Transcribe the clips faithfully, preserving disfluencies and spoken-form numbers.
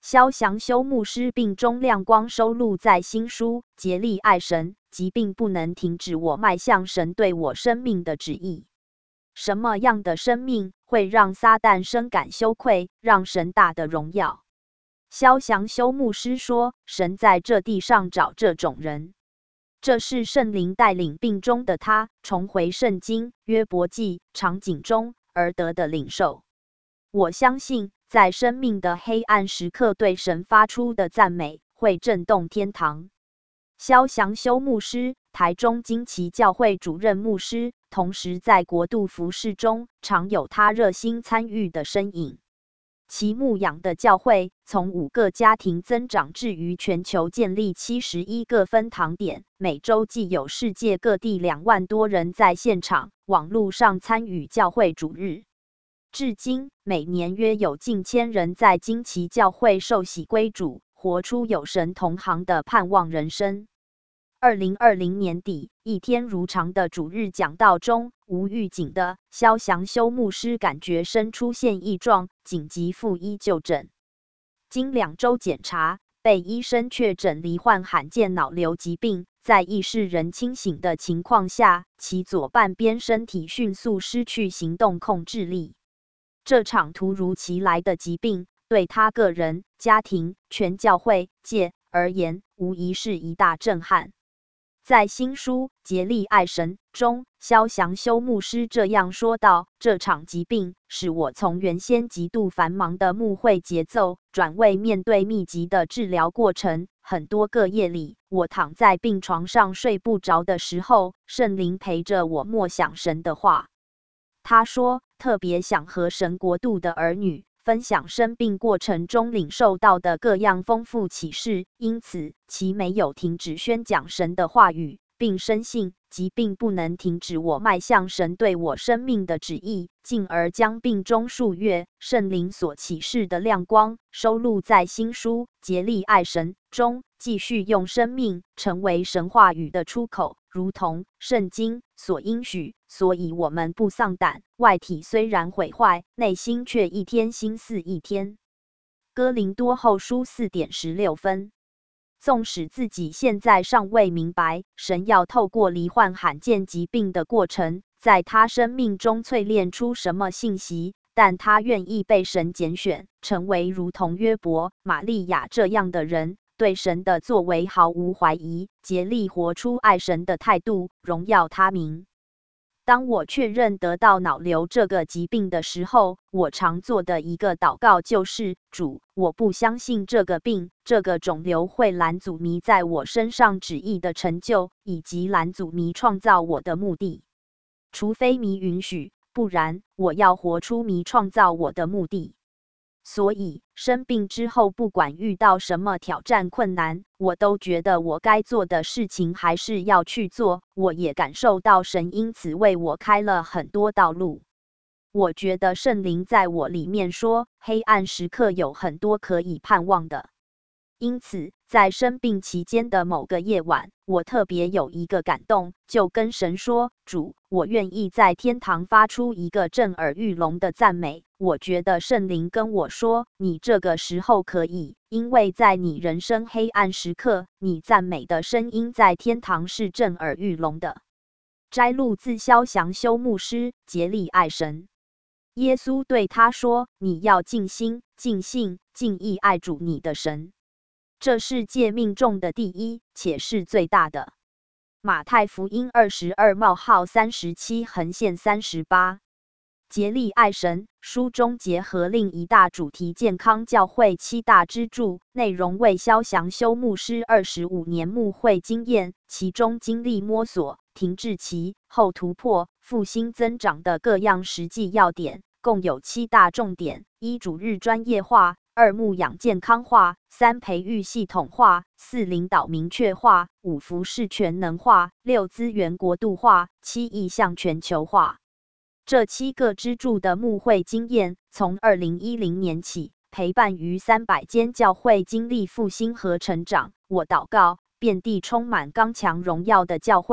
萧祥修牧师病中亮光收录在新书，竭力爱神，疾病不能停止我迈向神对我生命的旨意。什么样的生命会让撒旦深感羞愧，让神大的荣耀？萧祥修牧师说，神在这地上找这种人。这是圣灵带领病中的他重回圣经约伯记场景中而得的领受。我相信在生命的黑暗时刻对神发出的赞美会震动天堂。萧祥修牧师，台中金旗教会主任牧师，同时在国度服事中常有他热心参与的身影。其牧养的教会从五个家庭增长至于全球建立七十一个分堂点，每周既有世界各地两万多人在现场、网络上参与教会主日。至今，每年约有近千人在金旗教会受洗归主，活出有神同行的盼望人生。二零二零年底，一天如常的主日讲道中，无预警的萧祥修牧师感觉身出现异状，紧急赴医就诊。经两周检查，被医生确诊罹患罕见脑瘤疾病。在意识仍清醒的情况下，其左半边身体迅速失去行动控制力。这场突如其来的疾病，对他个人、家庭、全教会界而言，无疑是一大震撼。在新书《竭力爱神》中，萧祥修牧师这样说道：这场疾病使我从原先极度繁忙的牧会节奏，转为面对密集的治疗过程。很多个夜里，我躺在病床上睡不着的时候，圣灵陪着我默想神的话。他说，特别想和神国度的儿女分享生病过程中领受到的各样丰富启示，因此其没有停止宣讲神的话语，并深信疾病不能停止我迈向神对我生命的旨意，进而将病中数月圣灵所启示的亮光收录在新书《竭力爱神》中，继续用生命成为神话语的出口，如同圣经所应许。所以我们不丧胆，外体虽然毁坏，内心却一天新似一天。哥林多后书四点十六分。纵使自己现在尚未明白神要透过罹患罕见疾病的过程，在他生命中淬炼出什么信息，但他愿意被神拣选，成为如同约伯、玛利亚这样的人，对神的作为毫无怀疑，竭力活出爱神的态度，荣耀他名。当我确认得到脑瘤这个疾病的时候，我常做的一个祷告就是：主，我不相信这个病、这个肿瘤会拦阻你在我身上旨意的成就，以及拦阻你创造我的目的。除非你允许，不然我要活出你创造我的目的。所以生病之后，不管遇到什么挑战困难，我都觉得我该做的事情还是要去做。我也感受到神因此为我开了很多道路。我觉得圣灵在我里面说，黑暗时刻有很多可以盼望的。因此在生病期间的某个夜晚，我特别有一个感动，就跟神说：主，我愿意在天堂发出一个震耳欲聋的赞美。我觉得圣灵跟我说，你这个时候可以，因为在你人生黑暗时刻，你赞美的声音在天堂是震耳欲聋的。摘录自萧祥修牧师《竭力爱神》。耶稣对他说：你要尽心、尽性、尽意爱主你的神。这是诫命中的第一，且是最大的。马太福音二十二冒号三十七横线三十八。竭力爱神书中结合另一大主题健康教会七大支柱，内容为萧祥修牧师二十五年牧会经验，其中经历摸索、停滞期、后突破、复兴增长的各样实际要点，共有七大重点：一、主日专业化；二、牧养健康化；三、培育系统化；四、领导明确化；五、服事全能化；六、资源国度化；七、意向全球化。这七个支柱的牧会经验，从二零一零年起，陪伴于三百间教会经历复兴和成长。我祷告，遍地充满刚强荣耀的教会，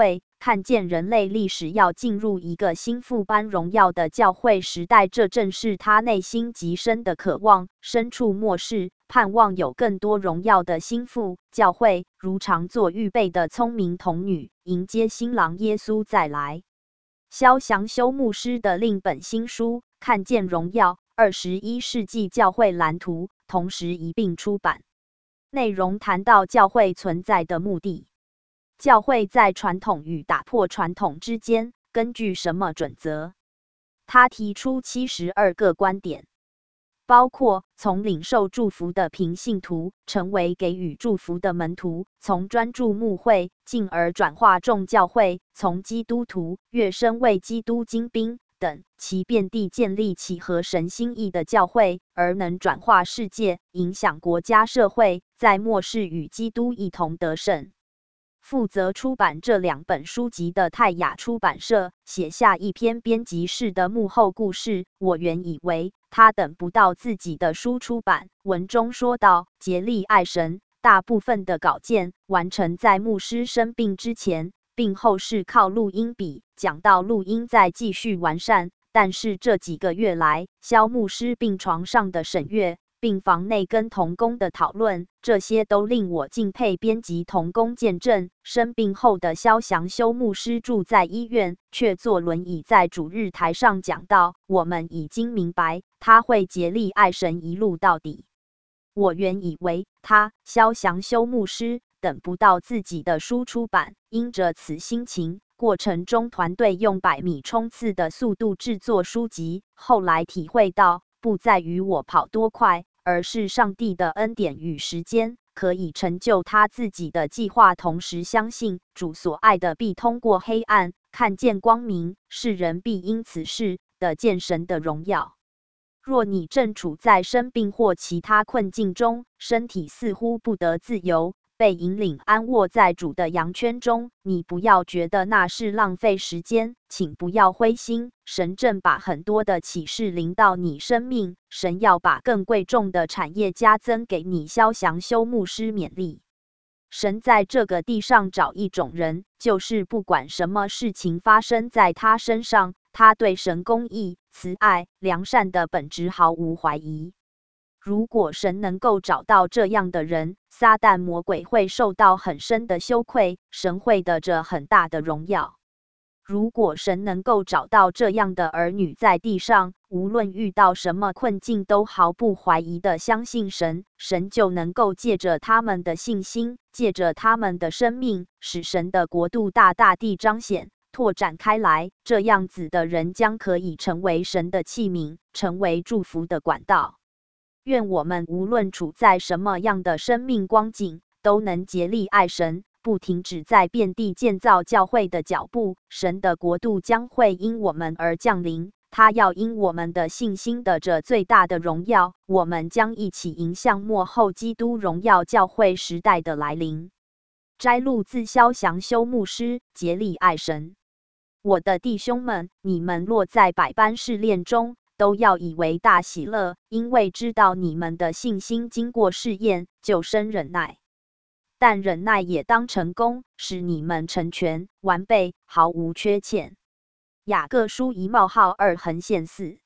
看见人类历史要进入一个新复般荣耀的教会时代，这正是他内心极深的渴望，深处漠视，盼望有更多荣耀的心腹。教会如常做预备的聪明童女，迎接新郎耶稣再来。萧祥修牧师的另本新书《看见荣耀：二十一世纪教会蓝图》同时一并出版，内容谈到教会存在的目的。教会在传统与打破传统之间，根据什么准则？他提出七十二个观点，包括从领受祝福的平信徒，成为给予祝福的门徒；从专注牧会，进而转化众教会；从基督徒跃升为基督精兵等，其遍地建立起合神心意的教会，而能转化世界，影响国家社会，在末世与基督一同得胜。负责出版这两本书籍的泰雅出版社写下一篇编辑室的幕后故事。我原以为他等不到自己的书出版，文中说道，竭力爱神，大部分的稿件完成在牧师生病之前，并后是靠录音笔，讲到录音再继续完善。但是这几个月来，萧牧师病床上的审阅，病房内跟同工的讨论，这些都令我敬佩。编辑同工见证，生病后的萧祥修牧师住在医院，却坐轮椅在主日台上讲道。我们已经明白，他会竭力爱神一路到底。我原以为他萧祥修牧师等不到自己的书出版，因着此心情，过程中团队用百米冲刺的速度制作书籍。后来体会到，不在于我跑多快，而是上帝的恩典与时间可以成就他自己的计划。同时相信主所爱的必通过黑暗看见光明，世人必因此事得见神的荣耀。若你正处在生病或其他困境中，身体似乎不得自由，被引领安卧在主的羊圈中，你不要觉得那是浪费时间，请不要灰心，神正把很多的启示临到你生命，神要把更贵重的产业加增给你。萧祥修牧师勉励，神在这个地上找一种人，就是不管什么事情发生在他身上，他对神公义、慈爱、良善的本质毫无怀疑。如果神能够找到这样的人，撒旦魔鬼会受到很深的羞愧，神会得着很大的荣耀。如果神能够找到这样的儿女在地上，无论遇到什么困境都毫不怀疑的相信神，神就能够借着他们的信心，借着他们的生命，使神的国度大大地彰显拓展开来。这样子的人将可以成为神的器皿，成为祝福的管道。愿我们无论处在什么样的生命光景，都能竭力爱神，不停止在遍地建造教会的脚步。神的国度将会因我们而降临，他要因我们的信心得着最大的荣耀。我们将一起迎向末后基督荣耀教会时代的来临。摘录自萧祥修牧师，竭力爱神。我的弟兄们，你们落在百般试炼中，都要以为大喜乐，因为知道你们的信心经过试验，就生忍耐。但忍耐也当成功，使你们成全完备，毫无缺欠。雅各书一冒号二横线四。